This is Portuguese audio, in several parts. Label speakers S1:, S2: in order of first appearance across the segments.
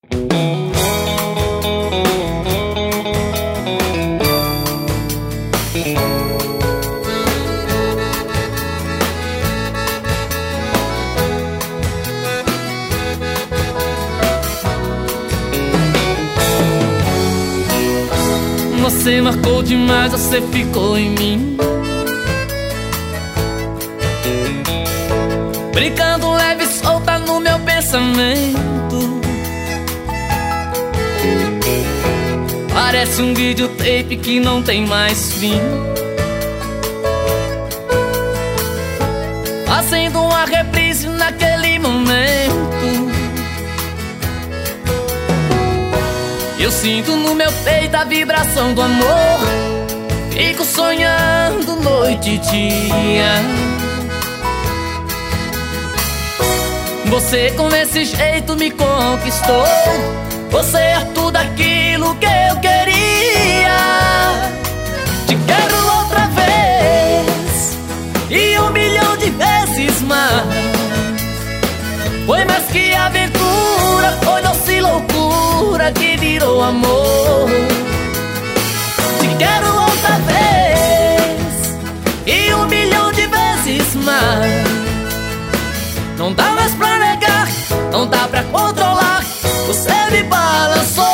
S1: Você marcou demais, você ficou em mim, brincando leve e solta no meu pensamento. Parece um videotape que não tem mais fim, fazendo uma reprise naquele momento. Eu sinto no meu peito a vibração do amor, fico sonhando noite e dia. Você com esse jeito me conquistou, você é tudo aquilo que eu queria. Te quero outra vez e 1.000.000 de vezes mais. Foi mais que aventura, foi doce loucura que virou amor. Te quero outra vez e 1.000.000 de vezes mais. Não dá mais pra negar, não dá pra controlar, você me balançou.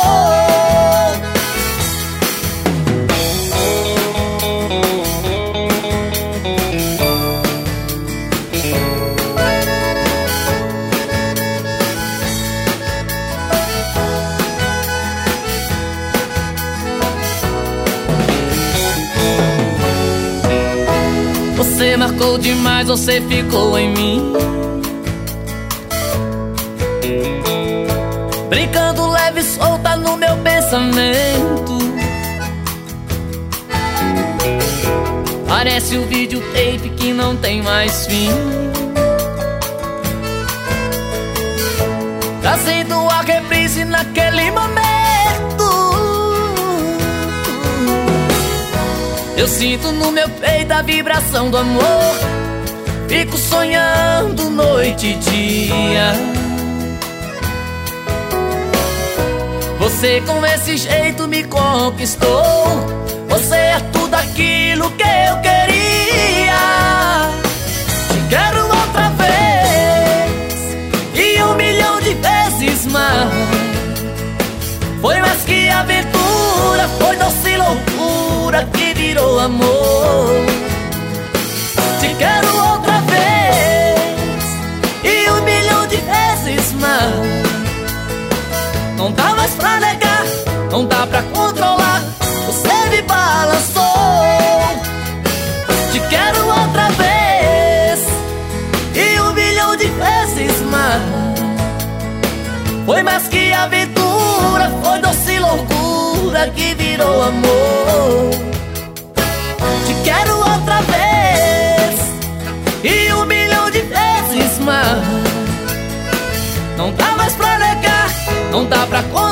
S1: Você marcou demais, você ficou em mim, brincando leve e solta no meu pensamento. Parece um videotape que não tem mais fim, trazendo a reprise naquele momento. Eu sinto no meu peito a vibração do amor, fico sonhando noite e dia. Você com esse jeito me conquistou, você é tudo aquilo que eu queria. Te quero outra vez e 1.000.000 de vezes mais. Foi mais que aventura, foi doce loucura que virou amor. Te quero outra vez e 1.000.000 de vezes mais. Não dá mais pra negar, não dá pra controlar, você me balançou. Te quero outra vez e 1.000.000 de vezes mais. Foi mais que aventura, foi doce loucura que virou amor. Te quero outra vez e 1.000.000 de vezes mais. Não dá mais pra negar, não dá pra controlar,